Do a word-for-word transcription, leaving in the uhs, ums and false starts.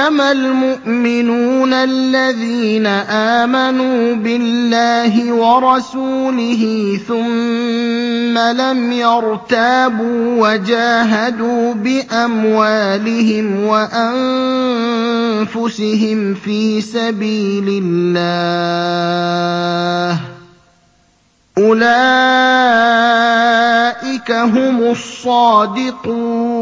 إِنَّمَا الْمُؤْمِنُونَ الَّذِينَ آمَنُوا بِاللَّهِ وَرَسُولِهِ ثُمَّ لَمْ يَرْتَابُوا وَجَاهَدُوا بِأَمْوَالِهِمْ وَأَنفُسِهِمْ فِي سَبِيلِ اللَّهِ ۚ أُولَٰئِكَ هُمُ الصَّادِقُونَ